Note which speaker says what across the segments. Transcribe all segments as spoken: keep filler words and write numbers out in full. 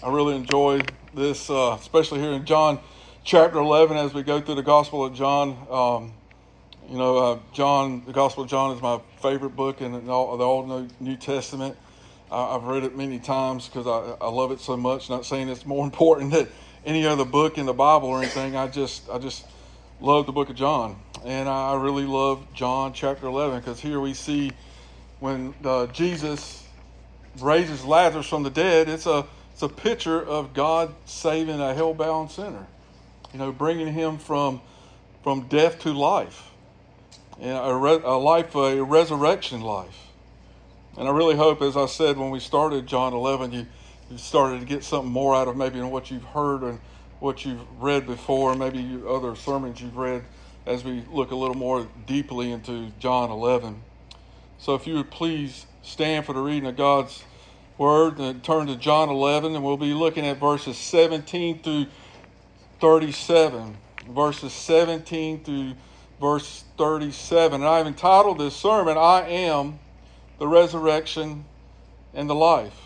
Speaker 1: I really enjoy this, uh, especially here in John chapter eleven as we go through the Gospel of John. Um, you know, uh, John, the Gospel of John is my favorite book in all, the Old New Testament. I, I've read it many times because I, I love it so much. Not saying it's more important than any other book in the Bible or anything. I just, I just love the book of John, and I really love John chapter eleven because here we see when uh, Jesus raises Lazarus from the dead. It's a It's a picture of God saving a hell-bound sinner, you know, bringing him from from death to life, and a, re, a life, a resurrection life. And I really hope, as I said when we started John eleven, you, you started to get something more out of maybe in what you've heard and what you've read before, maybe you, other sermons you've read as we look a little more deeply into John eleven. So if you would please stand for the reading of God's Word and turn to John eleven, and we'll be looking at verses seventeen through thirty-seven. Verses seventeen through verse thirty-seven. And I've entitled this sermon, I Am the Resurrection and the Life.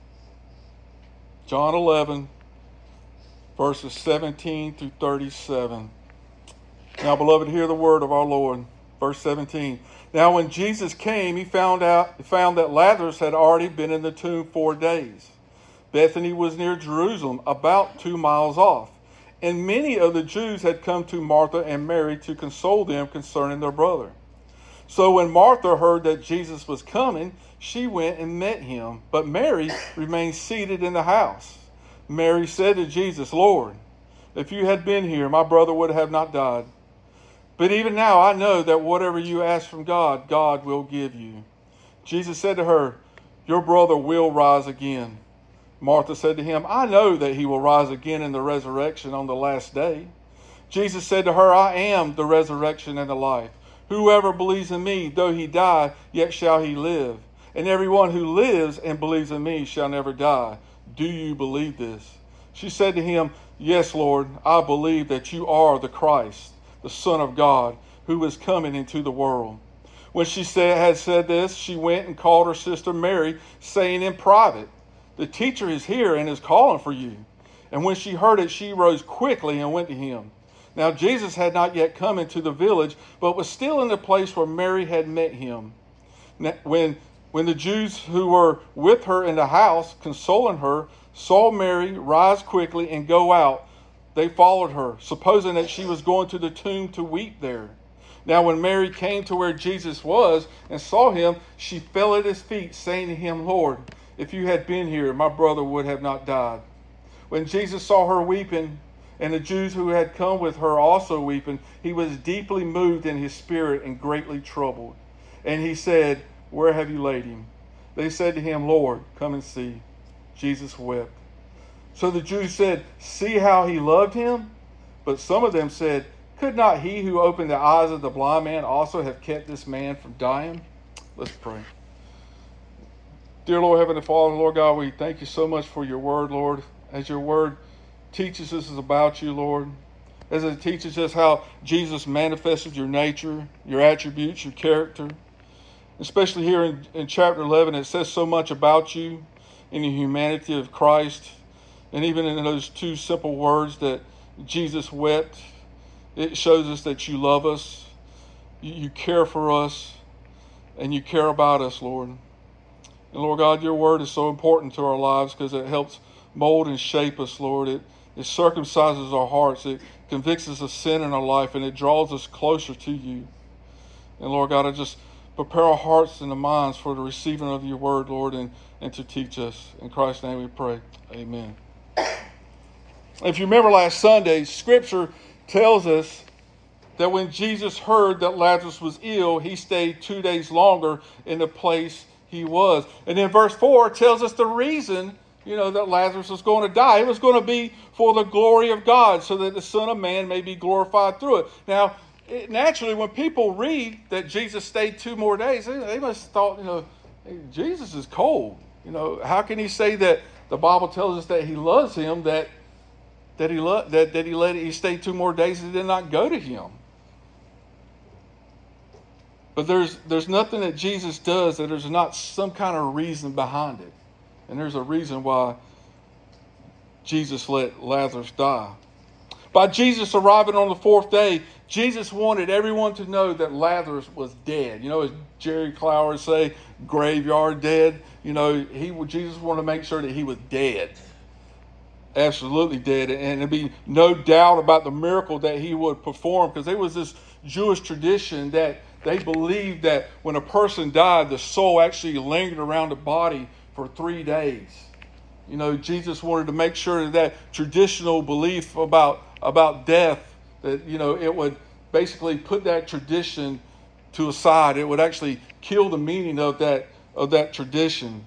Speaker 1: John eleven, verses seventeen through thirty-seven. Now, beloved, hear the word of our Lord. Verse seventeen. Now when Jesus came, he found out he found that Lazarus had already been in the tomb four days. Bethany was near Jerusalem, about two miles off, and many of the Jews had come to Martha and Mary to console them concerning their brother. So when Martha heard that Jesus was coming, she went and met him, but Mary remained seated in the house. Mary said to Jesus, Lord, if you had been here, my brother would have not died. But even now I know that whatever you ask from God, God will give you. Jesus said to her, your brother will rise again. Martha said to him, I know that he will rise again in the resurrection on the last day. Jesus said to her, I am the resurrection and the life. Whoever believes in me, though he die, yet shall he live. And everyone who lives and believes in me shall never die. Do you believe this? She said to him, yes, Lord, I believe that you are the Christ, the Son of God, who is coming into the world. When she said, had said this, she went and called her sister Mary, saying in private, the teacher is here and is calling for you. And when she heard it, she rose quickly and went to him. Now Jesus had not yet come into the village, but was still in the place where Mary had met him. When, when the Jews who were with her in the house, consoling her, saw Mary rise quickly and go out, they followed her, supposing that she was going to the tomb to weep there. Now when Mary came to where Jesus was and saw him, she fell at his feet, saying to him, Lord, if you had been here, my brother would have not died. When Jesus saw her weeping, and the Jews who had come with her also weeping, he was deeply moved in his spirit and greatly troubled. And he said, where have you laid him? They said to him, Lord, come and see. Jesus wept. So the Jews said, see how he loved him? But some of them said, could not he who opened the eyes of the blind man also have kept this man from dying? Let's pray. Dear Lord, Heavenly Father, Lord God, we thank you so much for your word, Lord. As your word teaches us about you, Lord. As it teaches us how Jesus manifested your nature, your attributes, your character. Especially here in, in chapter eleven, it says so much about you in the humanity of Christ. And even in those two simple words that Jesus wept, it shows us that you love us, you, you care for us, and you care about us, Lord. And Lord God, your word is so important to our lives because it helps mold and shape us, Lord. It, it circumcises our hearts. It convicts us of sin in our life, and it draws us closer to you. And Lord God, I just prepare our hearts and the minds for the receiving of your word, Lord, and, and to teach us. In Christ's name we pray. Amen. If you remember last Sunday, Scripture tells us that when Jesus heard that Lazarus was ill, he stayed two days longer in the place he was. And then verse four tells us the reason, you know, that Lazarus was going to die. It was going to be for the glory of God, so that the Son of Man may be glorified through it. Now, it, naturally, when people read that Jesus stayed two more days, they, they must have thought, you know, hey, Jesus is cold. You know, how can he say that the Bible tells us that he loves him, that that he lo- that, that he let it, he stayed two more days and did not go to him? But there's there's nothing that Jesus does that there's not some kind of reason behind it. And there's a reason why Jesus let Lazarus die. By Jesus arriving on the fourth day, Jesus wanted everyone to know that Lazarus was dead. You know, as Jerry Clower would say, graveyard dead. You know, he Jesus wanted to make sure that he was dead. Absolutely dead. And there'd be no doubt about the miracle that he would perform, because there was this Jewish tradition that they believed that when a person died, the soul actually lingered around the body for three days. You know, Jesus wanted to make sure that, that traditional belief about, about death, that, you know, it would basically put that tradition to a side. It would actually kill the meaning of that, of that tradition.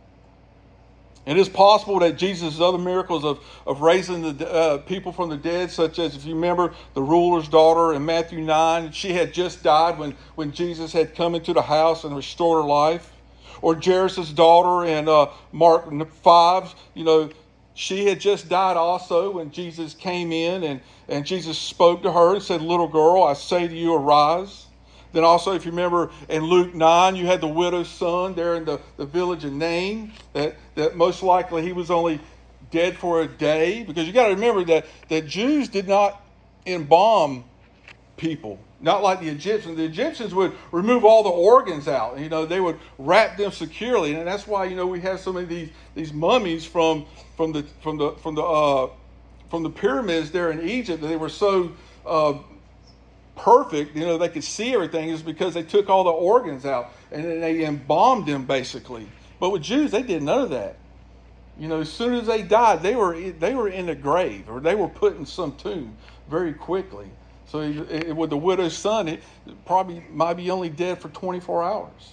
Speaker 1: It is possible that Jesus' other miracles of, of raising the uh, people from the dead, such as, if you remember, the ruler's daughter in Matthew nine, she had just died when, when Jesus had come into the house and restored her life. Or Jairus' daughter in uh, Mark five, you know, she had just died also when Jesus came in and, and Jesus spoke to her and said, "Little girl, I say to you, arise." Then also, if you remember, in Luke nine, you had the widow's son there in the, the village of Nain, that, that most likely he was only dead for a day. Because you got to remember that, that Jews did not embalm people, not like the Egyptians. The Egyptians would remove all the organs out. You know, they would wrap them securely. And that's why, you know, we have so many of these, these mummies from, from the, from the, from the, uh, from the pyramids there in Egypt. They were so, uh, perfect, you know, they could see everything, is because they took all the organs out and then they embalmed them basically. But with Jews, they did none of that. You know, as soon as they died, they were they were in the grave, or they were put in some tomb very quickly. So it, it, with the widow's son, it probably might be only dead for twenty-four hours.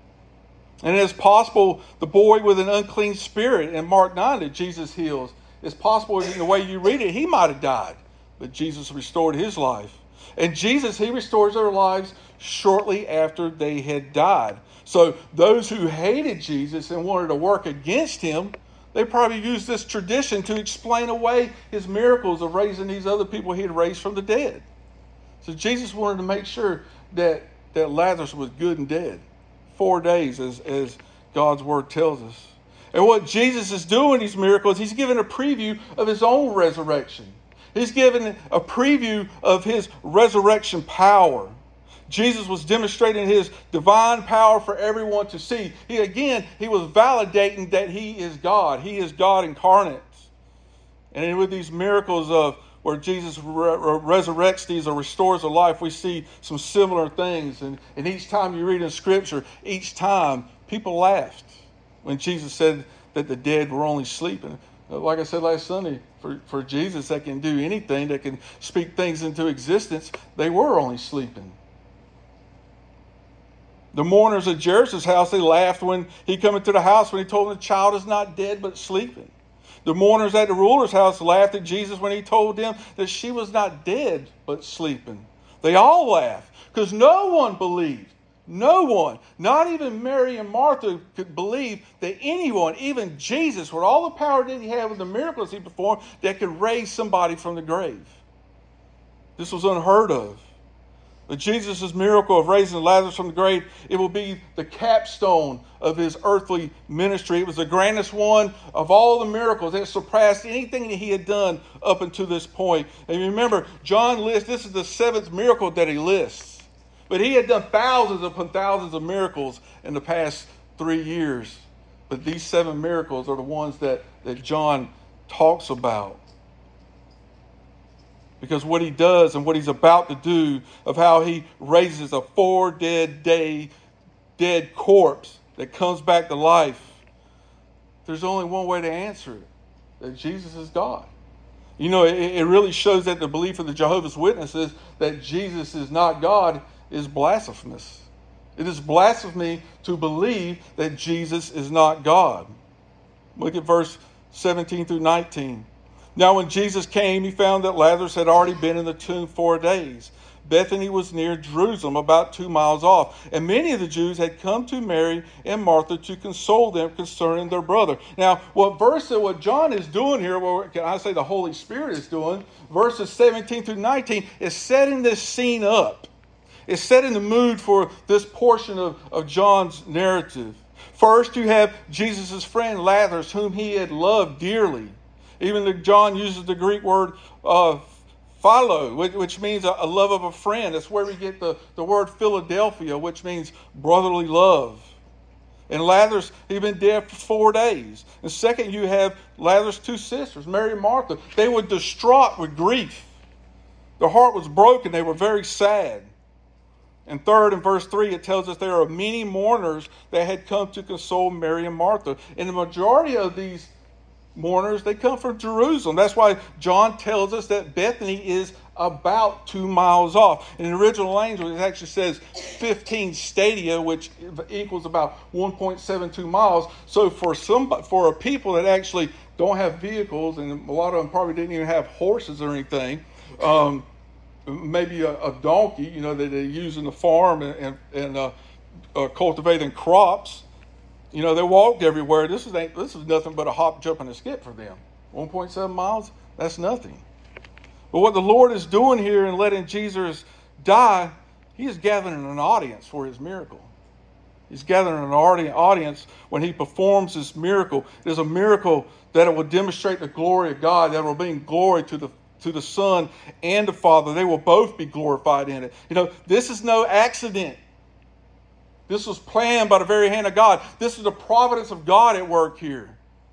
Speaker 1: And it's possible the boy with an unclean spirit in Mark nine that Jesus heals, it's possible in the way you read it, he might have died, but Jesus restored his life. And Jesus, he restores their lives shortly after they had died. So those who hated Jesus and wanted to work against him, they probably used this tradition to explain away his miracles of raising these other people he had raised from the dead. So Jesus wanted to make sure that, that Lazarus was good and dead. Four days, as, as God's word tells us. And what Jesus is doing these miracles, he's giving a preview of his own resurrection. He's given a preview of his resurrection power. Jesus was demonstrating his divine power for everyone to see. He again, he was validating that he is God. He is God incarnate. And with these miracles of where Jesus re- re- resurrects these or restores a life, we see some similar things. And, and each time you read in Scripture, each time people laughed when Jesus said that the dead were only sleeping. Like I said last Sunday, for, for Jesus that can do anything, that can speak things into existence, they were only sleeping. The mourners at Jairus' house, they laughed when he came into the house when he told them the child is not dead but sleeping. The mourners at the ruler's house laughed at Jesus when he told them that she was not dead but sleeping. They all laughed because no one believed. No one, not even Mary and Martha, could believe that anyone, even Jesus, with all the power that he had with the miracles he performed, that could raise somebody from the grave. This was unheard of. But Jesus' miracle of raising Lazarus from the grave, it will be the capstone of his earthly ministry. It was the grandest one of all the miracles. It surpassed anything that he had done up until this point. And remember, John lists, this is the seventh miracle that he lists. But he had done thousands upon thousands of miracles in the past three years. But these seven miracles are the ones that, that John talks about. Because what he does and what he's about to do, of how he raises a four dead day dead corpse that comes back to life, there's only one way to answer it, that Jesus is God. You know, it, it really shows that the belief of the Jehovah's Witnesses that Jesus is not God is blasphemous. It is blasphemy to believe that Jesus is not God. Look at verse seventeen through nineteen. Now when Jesus came, he found that Lazarus had already been in the tomb four days. Bethany was near Jerusalem, about two miles off. And many of the Jews had come to Mary and Martha to console them concerning their brother. Now, what verse, what John is doing here, what can I say the Holy Spirit is doing, verses seventeen through nineteen, is setting this scene up. It's setting the mood for this portion of, of John's narrative. First, you have Jesus' friend Lazarus, whom he had loved dearly. Even the, John uses the Greek word uh, philo, which, which means a, a love of a friend. That's where we get the, the word Philadelphia, which means brotherly love. And Lazarus, he'd been dead for four days. And second, you have Lazarus' two sisters, Mary and Martha. They were distraught with grief. Their heart was broken. They were very sad. And third, in verse three, it tells us there are many mourners that had come to console Mary and Martha. And the majority of these mourners, they come from Jerusalem. That's why John tells us that Bethany is about two miles off. In the original language, it actually says fifteen stadia, which equals about one point seven two miles. So for some, for a people that actually don't have vehicles, and a lot of them probably didn't even have horses or anything, um, maybe a, a donkey, you know, that they use in the farm and, and, and uh, uh, cultivating crops. You know, they walked everywhere. This is this is nothing but a hop, jump, and a skip for them. one point seven miles, that's nothing. But what the Lord is doing here in letting Jesus die, he is gathering an audience for his miracle. He's gathering an audience when he performs this miracle. It is a miracle that it will demonstrate the glory of God, that will bring glory to the to the Son and the Father. They will both be glorified in it. You know, this is no accident. This was planned by the very hand of God. This is the providence of God at work here.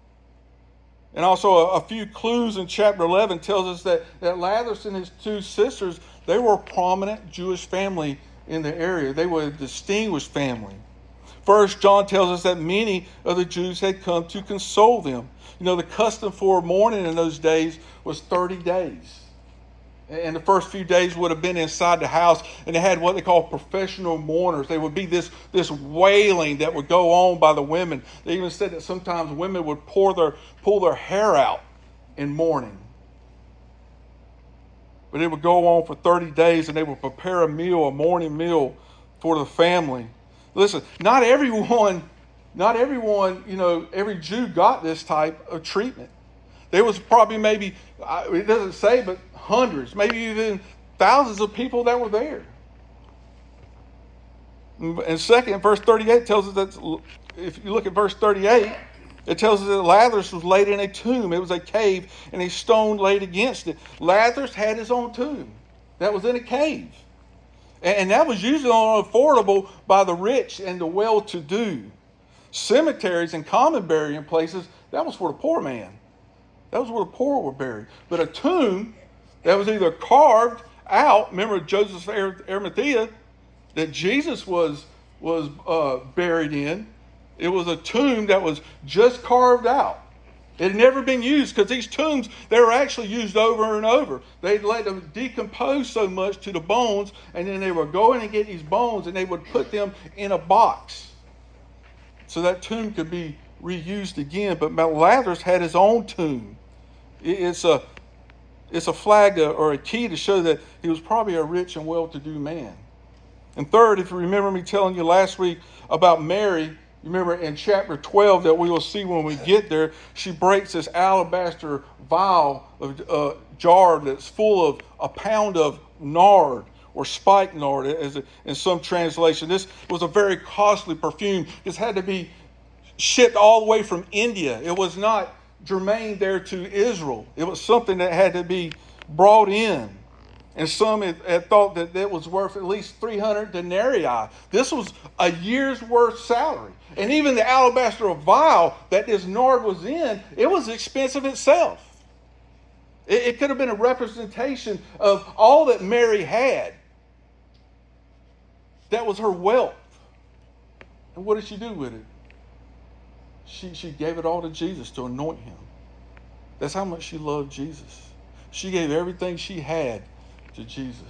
Speaker 1: And also a, a few clues in chapter eleven tells us that, that Lazarus and his two sisters, they were a prominent Jewish family in the area. They were a distinguished family. First, John tells us that many of the Jews had come to console them. You know, the custom for mourning in those days was thirty days. And the first few days would have been inside the house, and they had what they call professional mourners. There would be this, this wailing that would go on by the women. They even said that sometimes women would pour their, pull their hair out in mourning. But it would go on for thirty days, and they would prepare a meal, a morning meal for the family. Listen, not everyone, not everyone, you know, every Jew got this type of treatment. There was probably maybe, it doesn't say, but hundreds, maybe even thousands of people that were there. And second, verse thirty-eight tells us that, if you look at verse thirty-eight, it tells us that Lazarus was laid in a tomb. It was a cave, and a stone laid against it. Lazarus had his own tomb that was in a cave. And that was usually only affordable by the rich and the well-to-do. Cemeteries and common burying places, that was for the poor man. That was where the poor were buried. But a tomb that was either carved out, remember Joseph of Arimathea, that Jesus was, was uh, buried in. It was a tomb that was just carved out. It had never been used, because these tombs, they were actually used over and over. They'd let them decompose so much to the bones, and then they would go in and get these bones, and they would put them in a box so that tomb could be reused again. But Lazarus had his own tomb. It's a, it's a flag or a key to show that he was probably a rich and well-to-do man. And third, if you remember me telling you last week about Mary, you remember in chapter twelve that we will see when we get there, she breaks this alabaster vial of uh, jar that's full of a pound of nard or spikenard, as in some translation. This was a very costly perfume. This had to be shipped all the way from India. It was not germane there to Israel. It was something that had to be brought in. And some had, had thought that it was worth at least three hundred denarii. This was a year's worth salary. And even the alabaster vial that this nard was in, it was expensive itself. It, it could have been a representation of all that Mary had. That was her wealth. And what did she do with it? She, she gave it all to Jesus to anoint him. That's how much she loved Jesus. She gave everything she had to Jesus.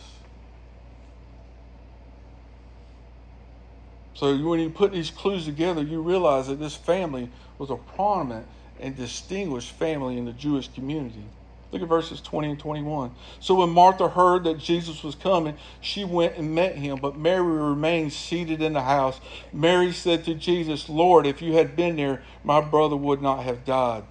Speaker 1: So when you put these clues together, you realize that this family was a prominent and distinguished family in the Jewish community. Look at verses twenty and twenty-one. So when Martha heard that Jesus was coming, she went and met him, but Mary remained seated in the house. Mary said to Jesus, "Lord, if you had been there, my brother would not have died."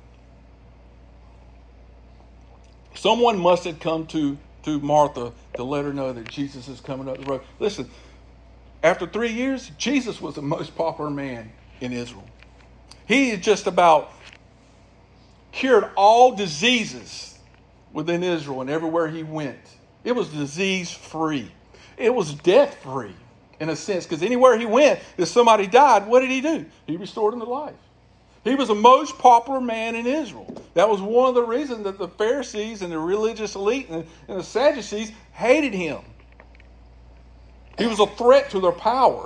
Speaker 1: Someone must have come to, to Martha to let her know that Jesus is coming up the road. Listen, after three years, Jesus was the most popular man in Israel. He had just about cured all diseases within Israel and everywhere he went. It was disease-free. It was death-free in a sense, because anywhere he went, if somebody died, what did he do? He restored them to life. He was the most popular man in Israel. That was one of the reasons that the Pharisees and the religious elite and, and the Sadducees hated him. He was a threat to their power.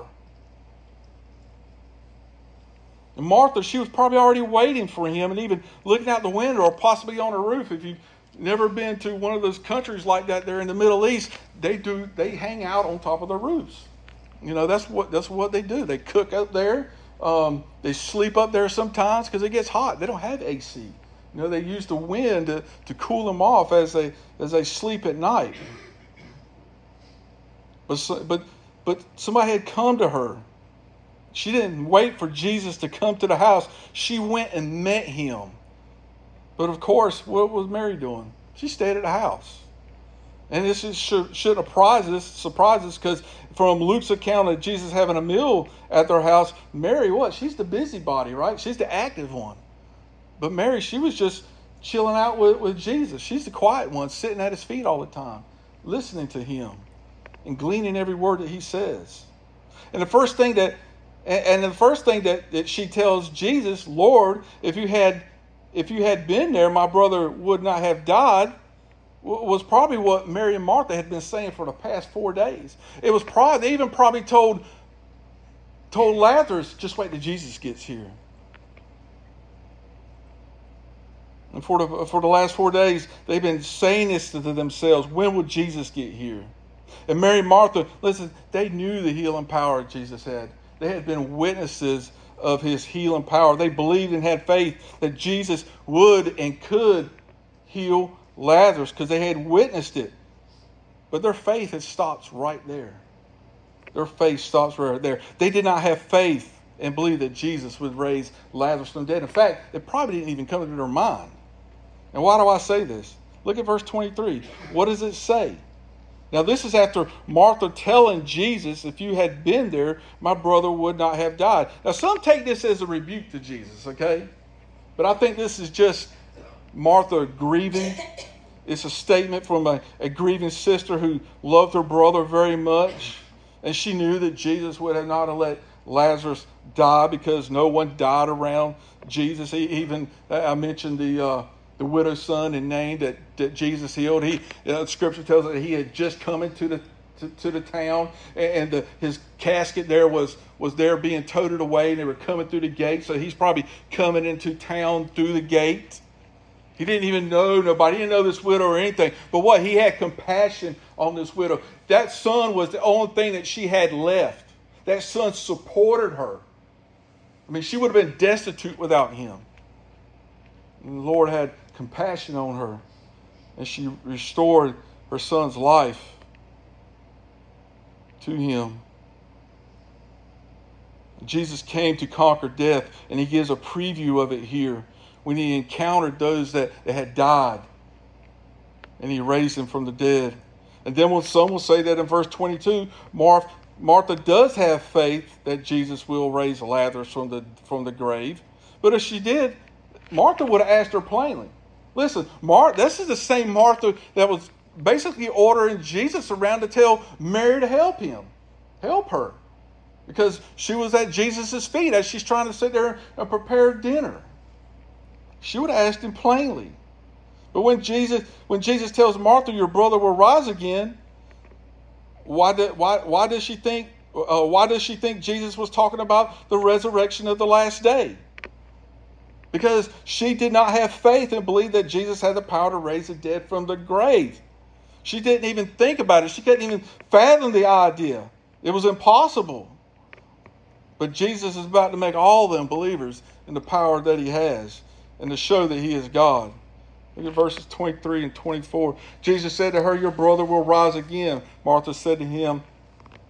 Speaker 1: And Martha, she was probably already waiting for him and even looking out the window or possibly on a roof. If you've never been to one of those countries like that there in the Middle East, they do they hang out on top of the roofs. You know, that's what that's what they do. They cook up there. Um, they sleep up there sometimes because it gets hot. They don't have A C. You know, they use the wind to, to cool them off as they as they sleep at night. But but but somebody had come to her. She didn't wait for Jesus to come to the house. She went and met him. But of course, what was Mary doing? She stayed at the house. And this is, should, shouldn't surprise us, surprise us, because from Luke's account of Jesus having a meal at their house, Mary, what? She's the busybody, right? She's the active one. But Mary, she was just chilling out with, with Jesus. She's the quiet one, sitting at his feet all the time, listening to him and gleaning every word that he says. And the first thing that, and the first thing that, that she tells Jesus, Lord, if you had, if you had been there, my brother would not have died, was probably what Mary and Martha had been saying for the past four days. It was probably, they even probably told, told Lazarus, just wait till Jesus gets here. And for the, for the last four days, they've been saying this to themselves, when would Jesus get here? And Mary and Martha, listen, they knew the healing power Jesus had. They had been witnesses of his healing power. They believed and had faith that Jesus would and could heal Lazarus because they had witnessed it. But their faith had stopped right there. Their faith stops right there. They did not have faith and believe that Jesus would raise Lazarus from the dead. In fact, it probably didn't even come into their mind. And why do I say this? Look at verse twenty-three. What does it say? Now, this is after Martha telling Jesus, if you had been there, my brother would not have died. Now, some take this as a rebuke to Jesus, okay? But I think this is just Martha grieving. It's a statement from a, a grieving sister who loved her brother very much. And she knew that Jesus would have not have let Lazarus die because no one died around Jesus. He, even, I mentioned the... Uh, the widow's son in Nain that, that Jesus healed. He, you know, the scripture tells us that he had just come into the to, to the town, and, and the, his casket there was was there being toted away, and they were coming through the gate. So he's probably coming into town through the gate. He didn't even know nobody. He didn't know this widow or anything. But what? He had compassion on this widow. That son was the only thing that she had left. That son supported her. I mean, she would have been destitute without him. And the Lord had compassion on her, and she restored her son's life to him. Jesus came to conquer death, and he gives a preview of it here when he encountered those that, that had died, and he raised them from the dead. And then some will say that in verse twenty-two, Martha, Martha does have faith that Jesus will raise Lazarus from the from the grave, but if she did, Martha would have asked her plainly. Listen, Mar- this is the same Martha that was basically ordering Jesus around to tell Mary to help him, help her. Because she was at Jesus' feet as she's trying to sit there and prepare dinner. She would have asked him plainly. But when Jesus when Jesus tells Martha, your brother will rise again, why, did, why, why, does she think, uh, why does she think Jesus was talking about the resurrection of the last day? Because she did not have faith and believe that Jesus had the power to raise the dead from the grave. She didn't even think about it. She couldn't even fathom the idea. It was impossible. But Jesus is about to make all of them believers in the power that he has and to show that he is God. Look at verses twenty-three and twenty-four. Jesus said to her, your brother will rise again. Martha said to him,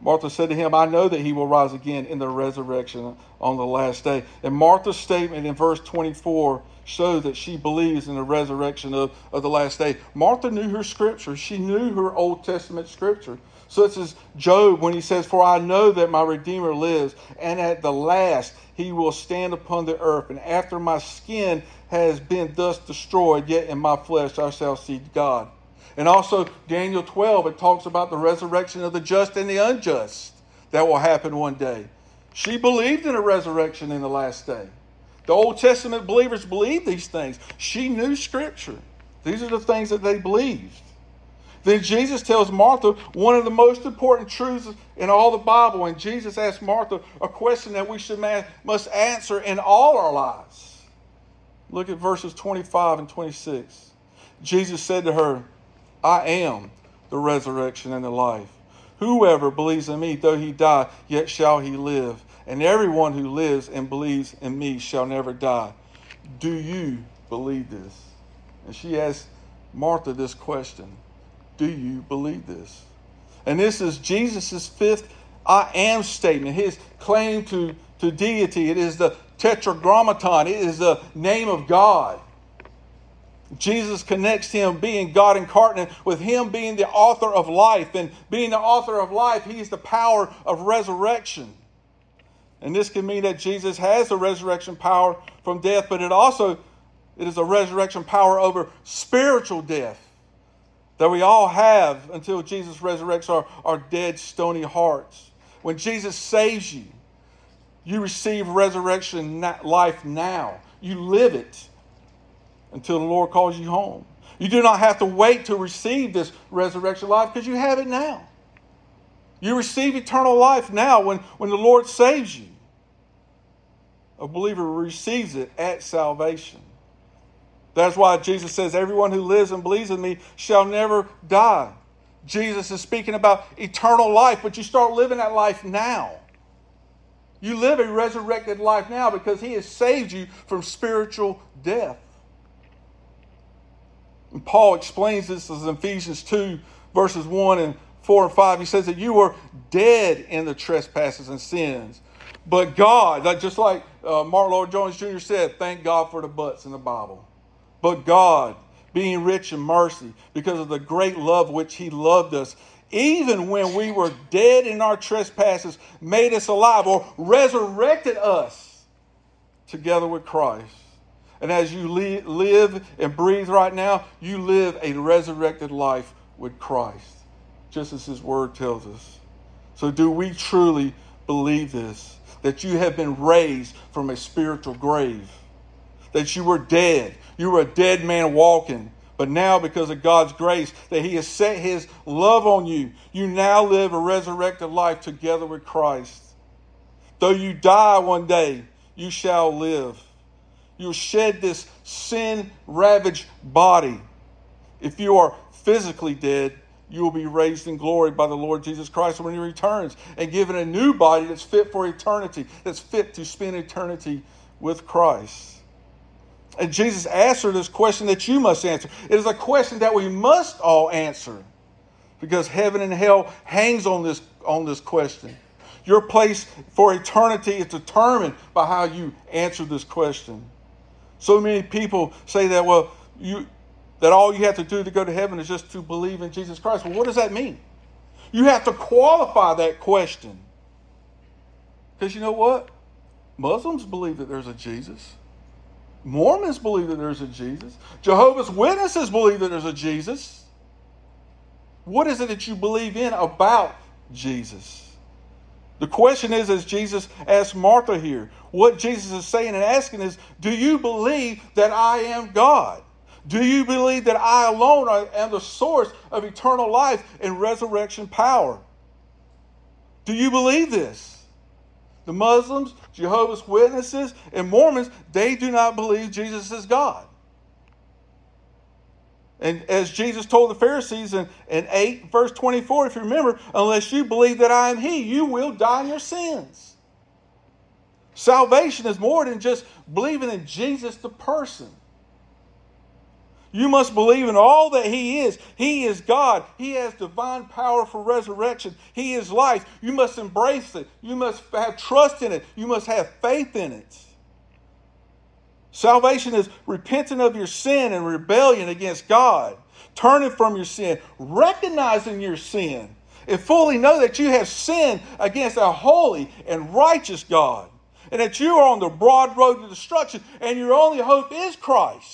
Speaker 1: Martha said to him, I know that he will rise again in the resurrection on the last day. And Martha's statement in verse twenty-four shows that she believes in the resurrection of, of the last day. Martha knew her scripture. She knew her Old Testament scripture. Such as Job when he says, for I know that my Redeemer lives, and at the last he will stand upon the earth. And after my skin has been thus destroyed, yet in my flesh I shall see God. And also Daniel twelve, it talks about the resurrection of the just and the unjust that will happen one day. She believed in a resurrection in the last day. The Old Testament believers believed these things. She knew Scripture. These are the things that they believed. Then Jesus tells Martha one of the most important truths in all the Bible. And Jesus asked Martha a question that we should must answer in all our lives. Look at verses twenty-five and twenty-six. Jesus said to her, I am the resurrection and the life. Whoever believes in me, though he die, yet shall he live. And everyone who lives and believes in me shall never die. Do you believe this? And she asked Martha this question. Do you believe this? And this is Jesus' fifth I am statement, his claim to, to deity. It is the tetragrammaton. It is the name of God. Jesus connects him being God incarnate with him being the author of life. And being the author of life, he's the power of resurrection. And this can mean that Jesus has the resurrection power from death, but it also it is a resurrection power over spiritual death that we all have until Jesus resurrects our, our dead, stony hearts. When Jesus saves you, you receive resurrection life now. You live it until the Lord calls you home. You do not have to wait to receive this resurrection life because you have it now. You receive eternal life now when, when the Lord saves you. A believer receives it at salvation. That's why Jesus says, everyone who lives and believes in me shall never die. Jesus is speaking about eternal life, but you start living that life now. You live a resurrected life now because he has saved you from spiritual death. And Paul explains this in Ephesians two, verses one and four and five. He says that you were dead in the trespasses and sins. But God, like just like uh, Martin Lloyd-Jones Junior said, thank God for the buts in the Bible. But God, being rich in mercy, because of the great love which he loved us, even when we were dead in our trespasses, made us alive or resurrected us together with Christ. And as you li- live and breathe right now, you live a resurrected life with Christ, just as his word tells us. So do we truly believe this? That you have been raised from a spiritual grave? That you were dead. You were a dead man walking. But now, because of God's grace, that he has set his love on you, you now live a resurrected life together with Christ. Though you die one day, you shall live. You'll shed this sin-ravaged body. If you are physically dead, you will be raised in glory by the Lord Jesus Christ when he returns and given a new body that's fit for eternity, that's fit to spend eternity with Christ. And Jesus answered this question that you must answer. It is a question that we must all answer because heaven and hell hangs on this, on this question. Your place for eternity is determined by how you answer this question. So many people say that, well, you that all you have to do to go to heaven is just to believe in Jesus Christ. Well, what does that mean? You have to qualify that question. Because you know what? Muslims believe that there's a Jesus. Mormons believe that there's a Jesus. Jehovah's Witnesses believe that there's a Jesus. What is it that you believe in about Jesus? The question is, as Jesus asked Martha here, what Jesus is saying and asking is, do you believe that I am God? Do you believe that I alone am the source of eternal life and resurrection power? Do you believe this? The Muslims, Jehovah's Witnesses, and Mormons, they do not believe Jesus is God. And as Jesus told the Pharisees in, in eight, verse twenty-four, if you remember, unless you believe that I am he, you will die in your sins. Salvation is more than just believing in Jesus the person. You must believe in all that he is. He is God. He has divine power for resurrection. He is life. You must embrace it. You must have trust in it. You must have faith in it. Salvation is repenting of your sin and rebellion against God, turning from your sin, recognizing your sin, and fully know that you have sinned against a holy and righteous God, and that you are on the broad road to destruction, and your only hope is Christ.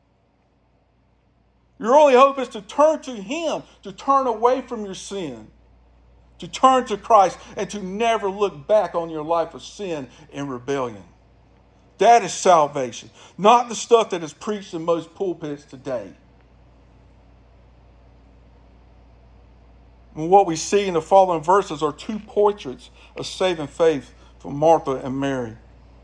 Speaker 1: Your only hope is to turn to him, to turn away from your sin, to turn to Christ, and to never look back on your life of sin and rebellion. That is salvation, not the stuff that is preached in most pulpits today. And what we see in the following verses are two portraits of saving faith from Martha and Mary.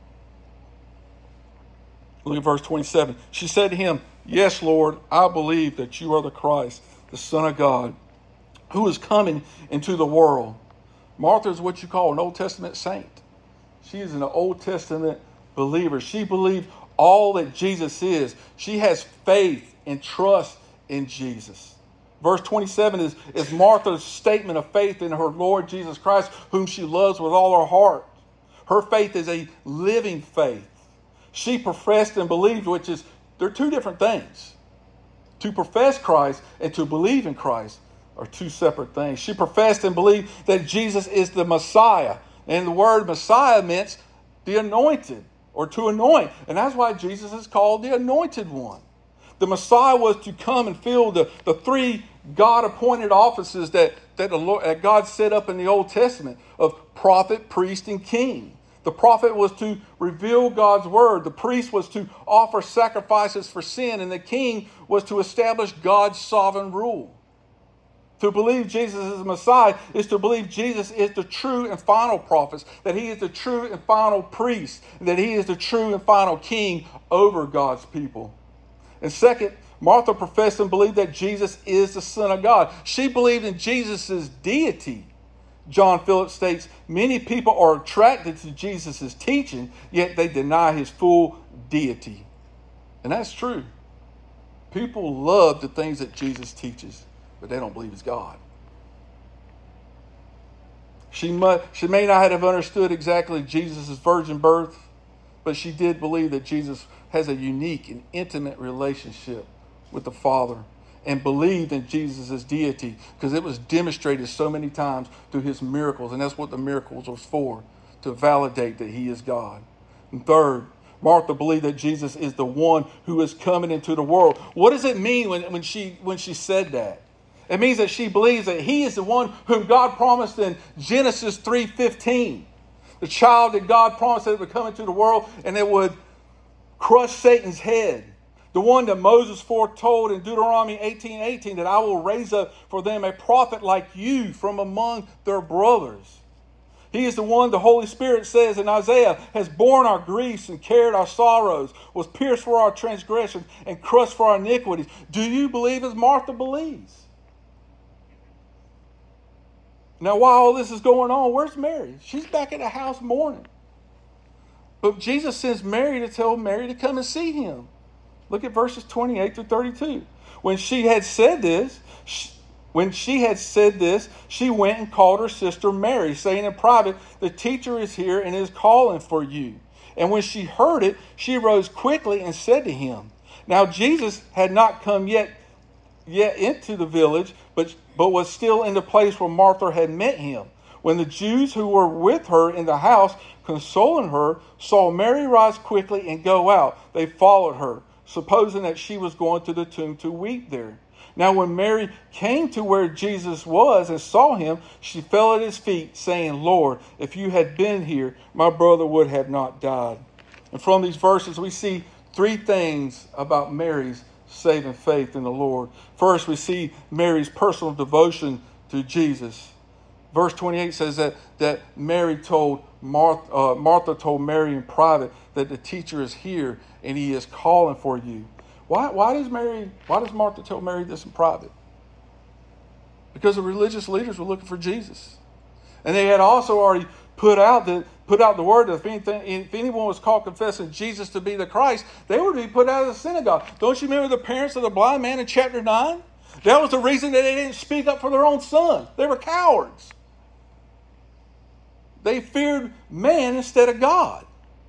Speaker 1: Look at verse twenty-seven. She said to him, "Yes, Lord, I believe that you are the Christ, the Son of God, who is coming into the world." Martha is what you call an Old Testament saint. She is an Old Testament believer. She believed all that Jesus is. She has faith and trust in Jesus. Verse twenty-seven is, is Martha's statement of faith in her Lord Jesus Christ, whom she loves with all her heart. Her faith is a living faith. She professed and believed, which is, they're two different things. To profess Christ and to believe in Christ are two separate things. She professed and believed that Jesus is the Messiah. And the word Messiah means the anointed, or to anoint. And that's why Jesus is called the Anointed One. The Messiah was to come and fill the, the three God-appointed offices that, that, the Lord, that God set up in the Old Testament of prophet, priest, and king. The prophet was to reveal God's word. The priest was to offer sacrifices for sin. And the king was to establish God's sovereign rule. To believe Jesus is the Messiah is to believe Jesus is the true and final prophet, that he is the true and final priest, and that he is the true and final king over God's people. And second, Martha professed and believed that Jesus is the Son of God. She believed in Jesus' deity. John Phillips states, many people are attracted to Jesus' teaching, yet they deny his full deity. And that's true. People love the things that Jesus teaches, but they don't believe he's God. She, mu- she may not have understood exactly Jesus' virgin birth, but she did believe that Jesus has a unique and intimate relationship with the Father, and believed in Jesus' deity because it was demonstrated so many times through his miracles. And that's what the miracles was for, to validate that he is God. And third, Martha believed that Jesus is the one who is coming into the world. What does it mean when, when, she, when she said that? It means that she believes that he is the one whom God promised in Genesis three fifteen. The child that God promised that would come into the world and it would crush Satan's head. The one that Moses foretold in Deuteronomy eighteen eighteen, that I will raise up for them a prophet like you from among their brothers. He is the one the Holy Spirit says in Isaiah has borne our griefs and carried our sorrows, was pierced for our transgressions and crushed for our iniquities. Do you believe as Martha believes? Now, while all this is going on, where's Mary? She's back at the house mourning. But Jesus sends Mary to tell Mary to come and see him. Look at verses twenty-eight through thirty-two. When she had said this, she, when she had said this, she went and called her sister Mary, saying in private, "The teacher is here and is calling for you." And when she heard it, she rose quickly and said to him. Now Jesus had not come yet, yet into the village, but, but was still in the place where Martha had met him. When the Jews who were with her in the house, consoling her, saw Mary rise quickly and go out, they followed her, supposing that she was going to the tomb to weep there. Now when Mary came to where Jesus was and saw him, she fell at his feet, saying, "Lord, if you had been here, my brother would have not died." And from these verses, we see three things about Mary's saving faith in the Lord. First, we see Mary's personal devotion to Jesus. Verse twenty-eight says that, that Mary told Martha, uh, Martha told Mary in private that the teacher is here and he is calling for you. Why, why does Mary, why does Martha tell Mary this in private? Because the religious leaders were looking for Jesus. And they had also already put out that, put out the word that if, anything, if anyone was caught confessing Jesus to be the Christ, they were to be put out of the synagogue. Don't you remember the parents of the blind man in chapter nine? That was the reason that they didn't speak up for their own son. They were cowards. They feared man instead of God.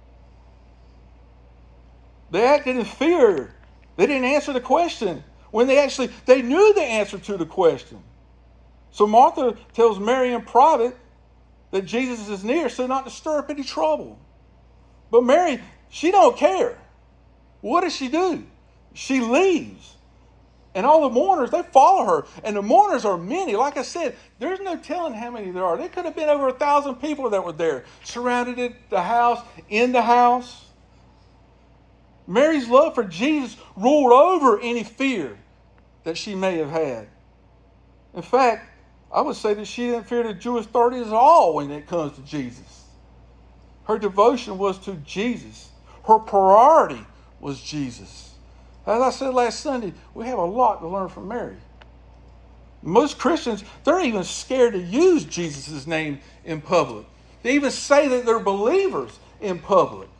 Speaker 1: They acted in fear. They didn't answer the question when they actually, they knew the answer to the question. So Martha tells Mary in private that Jesus is near so not to stir up any trouble. But Mary, she don't care. What does she do? She leaves. And all the mourners, they follow her. And the mourners are many. Like I said, there's no telling how many there are. There could have been over a thousand people that were there, surrounded it, the house, in the house. Mary's love for Jesus ruled over any fear that she may have had. In fact, I would say that she didn't fear the Jewish authorities at all when it comes to Jesus. Her devotion was to Jesus. Her priority was Jesus. As I said last Sunday, we have a lot to learn from Mary. Most Christians, they're even scared to use Jesus' name in public. They even say that they're believers in public.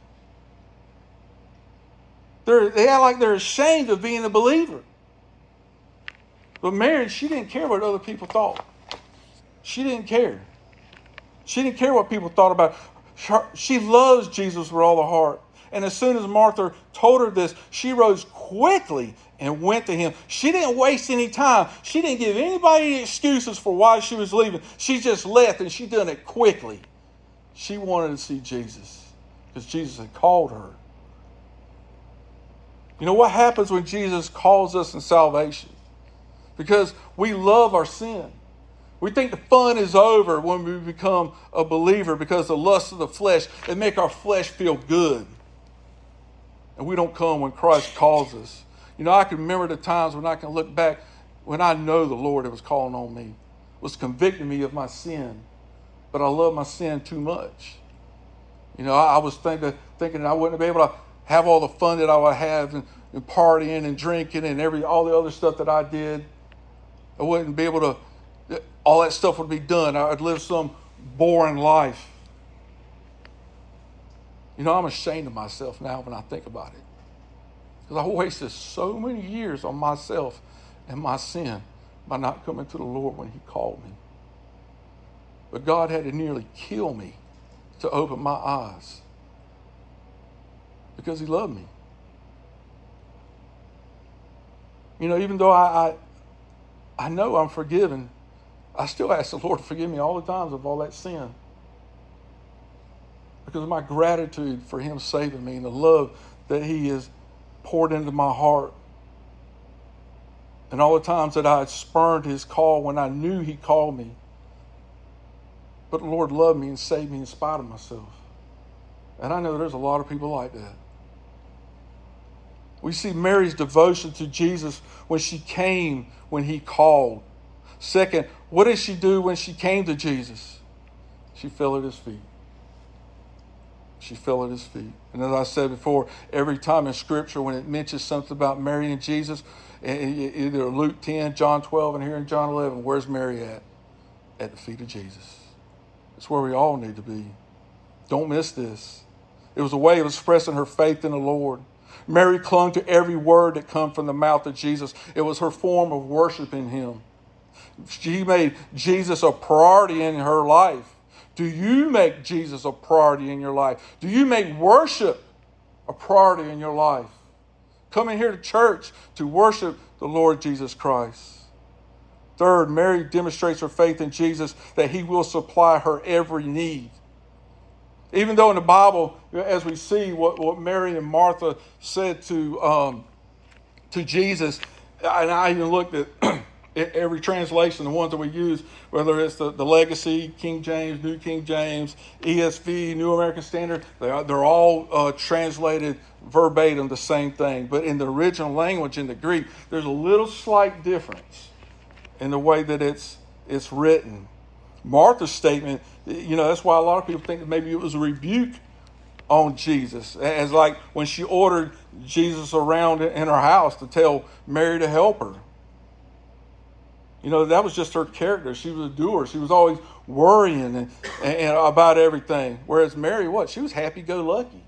Speaker 1: They're, they act like they're ashamed of being a believer. But Mary, she didn't care what other people thought. She didn't care. She didn't care what people thought about her. She loves Jesus with all her heart. And as soon as Martha told her this, she rose quickly and went to him. She didn't waste any time. She didn't give anybody any excuses for why she was leaving. She just left, and she done it quickly. She wanted to see Jesus because Jesus had called her. You know what happens when Jesus calls us in salvation? Because we love our sin. We think the fun is over when we become a believer because the lust of the flesh, it make our flesh feel good. And we don't come when Christ calls us. You know, I can remember the times when I can look back when I know the Lord that was calling on me, was convicting me of my sin. But I love my sin too much. You know, I, I was thinking, thinking I wouldn't be able to have all the fun that I would have and, and partying and drinking and every all the other stuff that I did. I wouldn't be able to, all that stuff would be done. I'd live some boring life. You know, I'm ashamed of myself now when I think about it. Because I wasted so many years on myself and my sin by not coming to the Lord when he called me. But God had to nearly kill me to open my eyes because he loved me. You know, even though I, I, I know I'm forgiven, I still ask the Lord to forgive me all the times of all that sin. Because of my gratitude for him saving me and the love that he has poured into my heart. And all the times that I had spurned his call when I knew he called me. But the Lord loved me and saved me in spite of myself. And I know there's a lot of people like that. We see Mary's devotion to Jesus when she came when he called. Second, what did she do when she came to Jesus? She fell at his feet. She fell at his feet. And as I said before, every time in Scripture when it mentions something about Mary and Jesus, either Luke ten, John twelve, and here in John eleven, where's Mary at? At the feet of Jesus. It's where we all need to be. Don't miss this. It was a way of expressing her faith in the Lord. Mary clung to every word that come from the mouth of Jesus. It was her form of worshiping him. She made Jesus a priority in her life. Do you make Jesus a priority in your life? Do you make worship a priority in your life? Coming here to church to worship the Lord Jesus Christ. Third, Mary demonstrates her faith in Jesus that he will supply her every need. Even though in the Bible, as we see what, what Mary and Martha said to, um, to Jesus, and I even looked at every translation, the ones that we use, whether it's the, the Legacy, King James, New King James, E S V, New American Standard, they are, they're all uh, translated verbatim the same thing. But in the original language, in the Greek, there's a little slight difference in the way that it's it's written. Martha's statement, you know, that's why a lot of people think that maybe it was a rebuke on Jesus, as like when she ordered Jesus around in her house to tell Mary to help her. You know, that was just her character. She was a doer. She was always worrying and, and, and about everything. Whereas Mary, what? She was happy-go-lucky.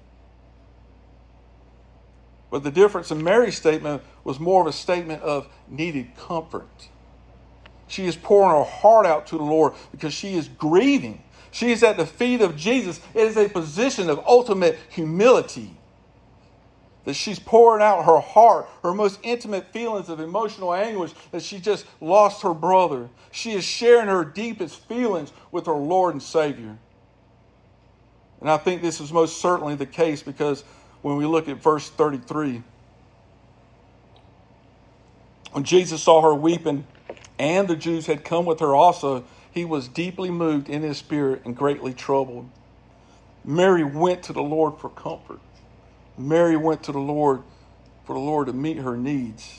Speaker 1: But the difference in Mary's statement was more of a statement of needed comfort. She is pouring her heart out to the Lord because she is grieving. She is at the feet of Jesus. It is a position of ultimate humility. That she's pouring out her heart, her most intimate feelings of emotional anguish, that she just lost her brother. She is sharing her deepest feelings with her Lord and Savior. And I think this is most certainly the case because when we look at verse thirty-three, when Jesus saw her weeping and the Jews had come with her also, he was deeply moved in his spirit and greatly troubled. Mary went to the Lord for comfort. Mary went to the Lord for the Lord to meet her needs.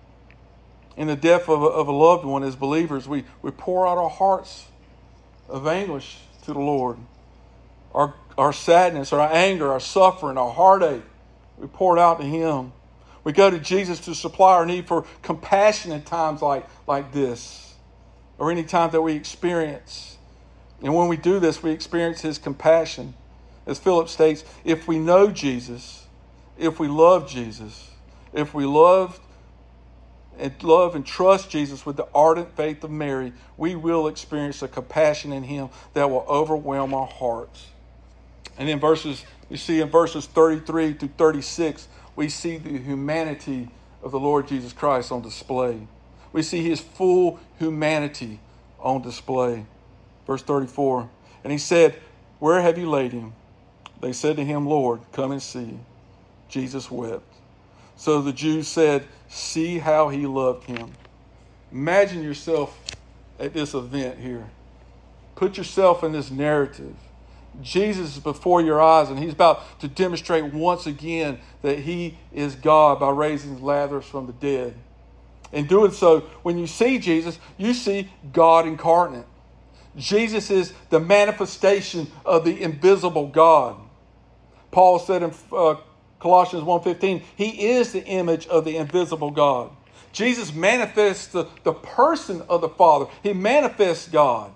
Speaker 1: In the death of a, of a loved one, as believers, we, we pour out our hearts of anguish to the Lord. Our, our sadness, our anger, our suffering, our heartache, we pour it out to him. We go to Jesus to supply our need for compassion in times like, like this, or any time that we experience. And when we do this, we experience his compassion. As Philip states, if we know Jesus, if we love Jesus, if we love and love and trust Jesus with the ardent faith of Mary, we will experience a compassion in him that will overwhelm our hearts. And in verses, you see in verses thirty-three through thirty-six, we see the humanity of the Lord Jesus Christ on display. We see his full humanity on display. Verse thirty-four, and he said, where have you laid him? They said to him, Lord, come and see. Jesus wept. So the Jews said, see how he loved him. Imagine yourself at this event here. Put yourself in this narrative. Jesus is before your eyes, and he's about to demonstrate once again that he is God by raising Lazarus from the dead. In doing so, when you see Jesus, you see God incarnate. Jesus is the manifestation of the invisible God. Paul said in uh, Colossians one fifteen, he is the image of the invisible God. Jesus manifests the, the person of the Father. He manifests God.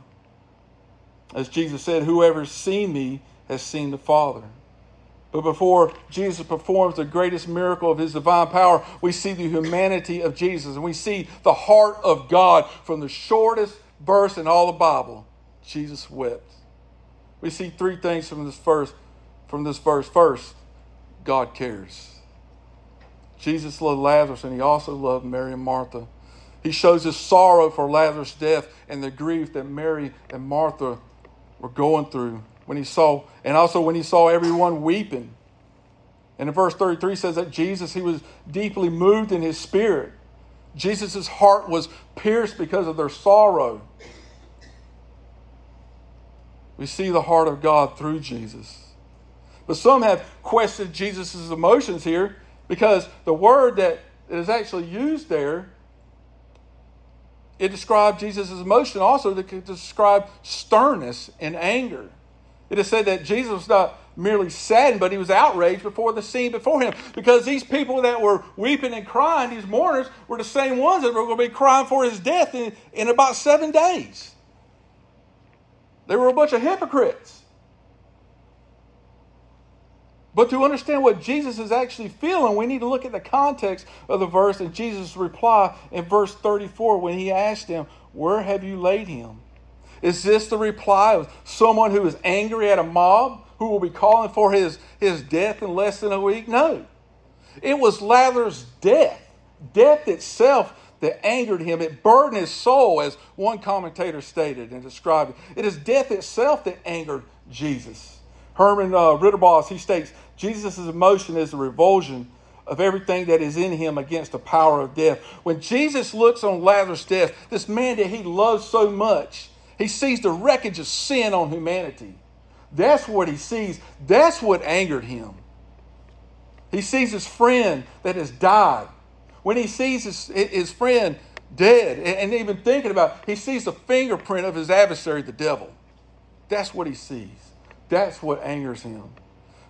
Speaker 1: As Jesus said, whoever has seen me has seen the Father. But before Jesus performs the greatest miracle of his divine power, we see the humanity of Jesus. And we see the heart of God from the shortest verse in all the Bible. Jesus wept. We see three things from this verse. From this verse. First, God cares. Jesus loved Lazarus, and he also loved Mary and Martha. He shows his sorrow for Lazarus' death and the grief that Mary and Martha were going through when he saw, and also when he saw everyone weeping. And in verse thirty-three says that Jesus, he was deeply moved in his spirit. Jesus' heart was pierced because of their sorrow. We see the heart of God through Jesus. But some have questioned Jesus' emotions here because the word that is actually used there, it described Jesus' emotion also to describe sternness and anger. It is said that Jesus was not merely saddened, but he was outraged before the scene before him, because these people that were weeping and crying, these mourners, were the same ones that were going to be crying for his death in, in about seven days. They were a bunch of hypocrites. But to understand what Jesus is actually feeling, we need to look at the context of the verse and Jesus' reply in verse thirty-four when he asked him, where have you laid him? Is this the reply of someone who is angry at a mob who will be calling for his, his death in less than a week? No. It was Lazarus' death, death itself, that angered him. It burdened his soul, as one commentator stated and described it. It is death itself that angered Jesus. Herman uh, Ritterboss, he states, Jesus' emotion is a revulsion of everything that is in him against the power of death. When Jesus looks on Lazarus' death, this man that he loves so much, he sees the wreckage of sin on humanity. That's what he sees. That's what angered him. He sees his friend that has died. When he sees his, his friend dead, and even thinking about it, he sees the fingerprint of his adversary, the devil. That's what he sees. That's what angers him.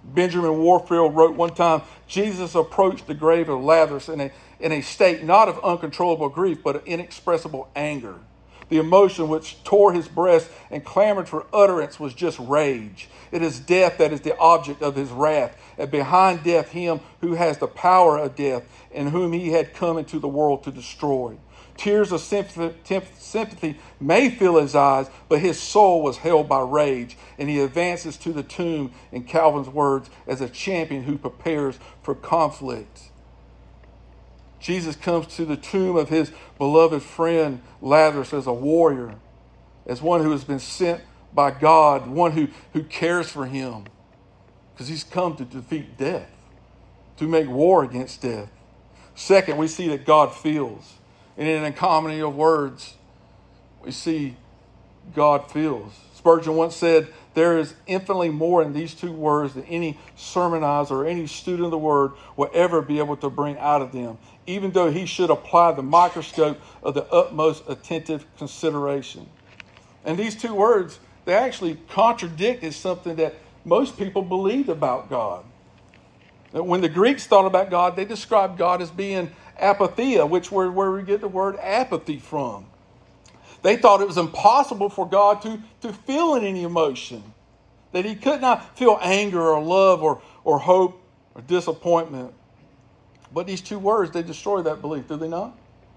Speaker 1: Benjamin Warfield wrote one time, Jesus approached the grave of Lazarus in a, in a state not of uncontrollable grief, but of inexpressible anger. The emotion which tore his breast and clamored for utterance was just rage. It is death that is the object of his wrath, and behind death him who has the power of death and whom he had come into the world to destroy. Tears of sympathy may fill his eyes, but his soul was held by rage, and he advances to the tomb, in Calvin's words, as a champion who prepares for conflict. Jesus comes to the tomb of his beloved friend Lazarus as a warrior, as one who has been sent by God, one who, who cares for him, because he's come to defeat death, to make war against death. Second, we see that God feels. And in a comedy of words, we see God feels. Spurgeon once said, there is infinitely more in these two words than any sermonizer or any student of the word will ever be able to bring out of them, even though he should apply the microscope of the utmost attentive consideration. And these two words, they actually contradicted something that most people believed about God. When the Greeks thought about God, they described God as being apatheia, which where, where we get the word apathy from. They thought it was impossible for God to, to feel any emotion, that he could not feel anger or love or, or hope or disappointment. But these two words, they destroy that belief, do they not?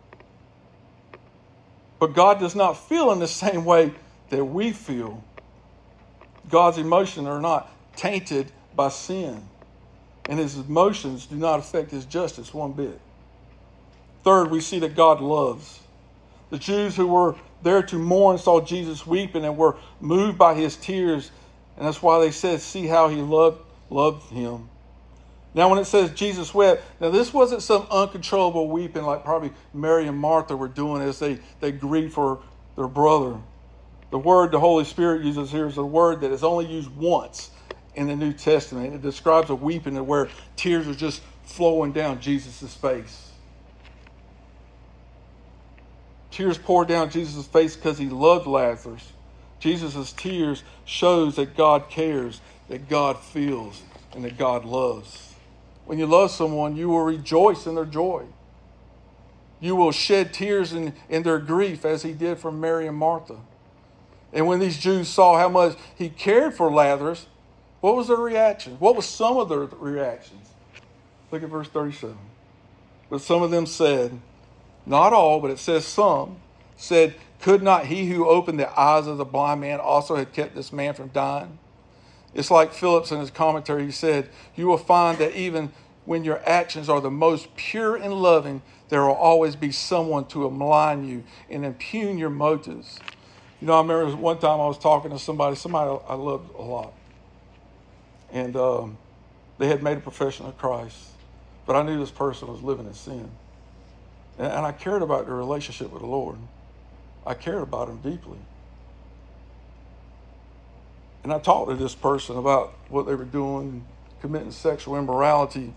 Speaker 1: But God does not feel in the same way that we feel. God's emotions are not tainted by sin, and his emotions do not affect his justice one bit. Third, we see that God loves. The Jews who were there to mourn saw Jesus weeping and were moved by his tears, and that's why they said, see how he loved, loved him. Now, when it says Jesus wept, now this wasn't some uncontrollable weeping like probably Mary and Martha were doing as they, they grieved for their brother. The word the Holy Spirit uses here is a word that is only used once in the New Testament. It describes a weeping where tears are just flowing down Jesus' face. Tears poured down Jesus' face because he loved Lazarus. Jesus' tears shows that God cares, that God feels, and that God loves. When you love someone, you will rejoice in their joy. You will shed tears in, in their grief as he did for Mary and Martha. And when these Jews saw how much he cared for Lazarus, what was their reaction? What was some of their reactions? Look at verse thirty-seven. But some of them said, not all, but it says some, said, could not he who opened the eyes of the blind man also have kept this man from dying? It's like Phillips in his commentary, he said, you will find that even when your actions are the most pure and loving, there will always be someone to malign you and impugn your motives. You know, I remember one time I was talking to somebody, somebody I loved a lot. And um, they had made a profession of Christ. But I knew this person was living in sin. And, and I cared about their relationship with the Lord. I cared about them deeply. And I talked to this person about what they were doing, committing sexual immorality.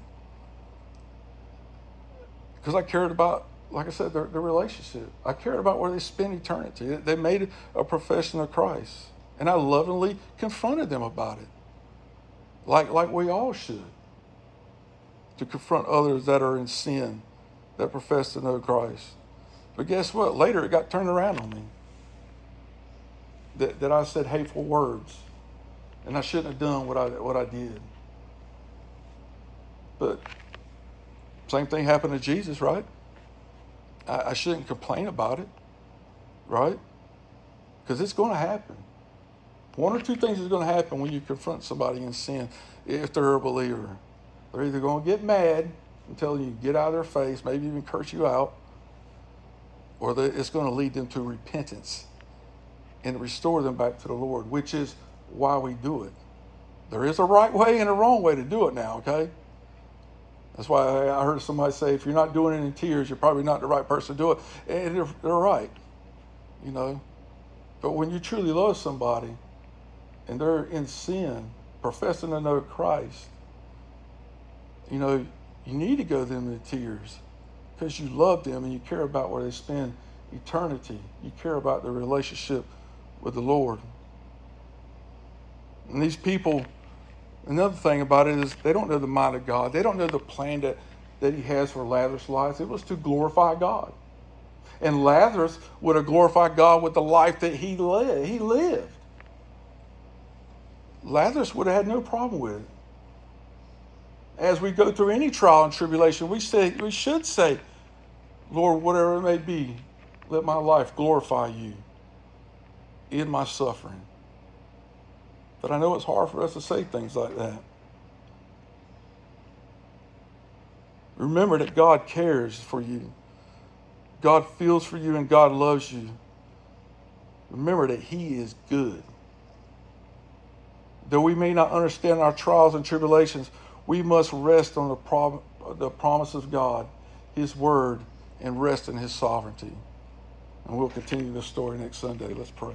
Speaker 1: Because I cared about, like I said, their, their relationship. I cared about where they spend eternity. They made a profession of Christ. And I lovingly confronted them about it. Like, like we all should. To confront others that are in sin, that profess to know Christ. But guess what? Later it got turned around on me. That, that I said hateful words. And I shouldn't have done what I what I did. But same thing happened to Jesus, right? I, I shouldn't complain about it, right? Because it's going to happen. One or two things is going to happen when you confront somebody in sin if they're a believer. They're either going to get mad and tell you get out of their face, maybe even curse you out, or they, it's going to lead them to repentance and restore them back to the Lord, which is why we do it. There is a right way and a wrong way to do it now, okay? That's why I heard somebody say, if you're not doing it in tears, you're probably not the right person to do it. And they're, they're right, you know. But when you truly love somebody and they're in sin, professing to know Christ, you know, you need to go to them in tears because you love them and you care about where they spend eternity. You care about their relationship with the Lord. And these people Another thing about it is they don't know the mind of God. They don't know the plan that, that he has for Lazarus' life. It was to glorify God. And Lazarus would have glorified God with the life that he led. He lived. Lazarus would have had no problem with it. As we go through any trial and tribulation, we say we should say, Lord, whatever it may be, let my life glorify you in my suffering. But I know it's hard for us to say things like that. Remember that God cares for you. God feels for you and God loves you. Remember that he is good. Though we may not understand our trials and tribulations, we must rest on the, prom- the promise of God, his word, and rest in his sovereignty. And we'll continue this story next Sunday. Let's pray.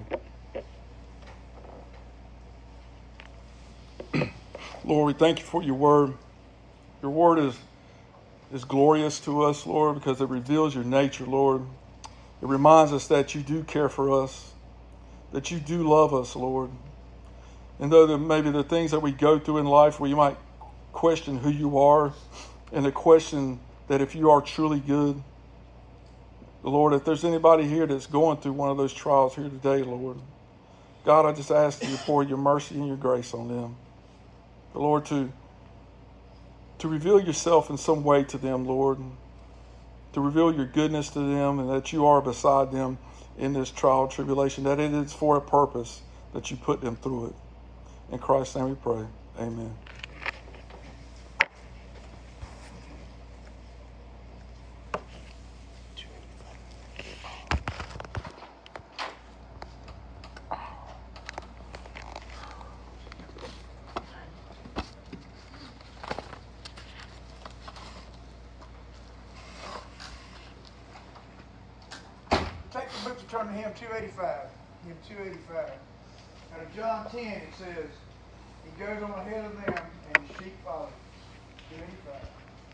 Speaker 1: Lord, we thank you for your word. Your word is, is glorious to us, Lord, because it reveals your nature, Lord. It reminds us that you do care for us, that you do love us, Lord. And though there maybe the things that we go through in life where you might question who you are, and the question that if you are truly good, Lord, if there's anybody here that's going through one of those trials here today, Lord, God, I just ask you to pour your mercy and your grace on them. The Lord, to, to reveal yourself in some way to them, Lord, to reveal your goodness to them and that you are beside them in this trial and tribulation, that it is for a purpose that you put them through it. In Christ's name we pray. Amen.
Speaker 2: Take the book to turn to hymn two eighty-five. Hymn two eighty-five. Out of John ten it says, he goes on ahead of them and the sheep follow. two eighty-five.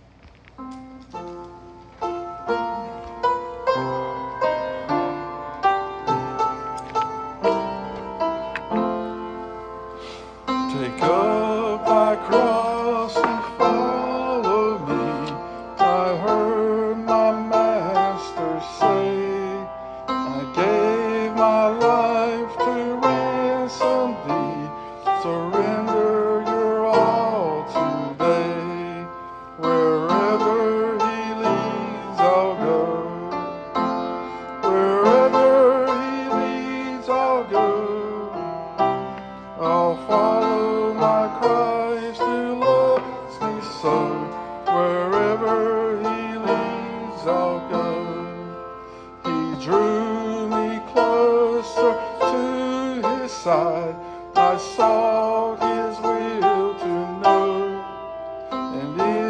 Speaker 1: Take up thy cross and follow me. I heard my master say, I gave my life to ransom thee. Surrender your all today. Wherever he leads, I'll go. Wherever he leads, I'll go. I'll follow my Christ who loves me so. Wherever he leads, I'll go. He drew me closer to his side. I sought his will to know, and in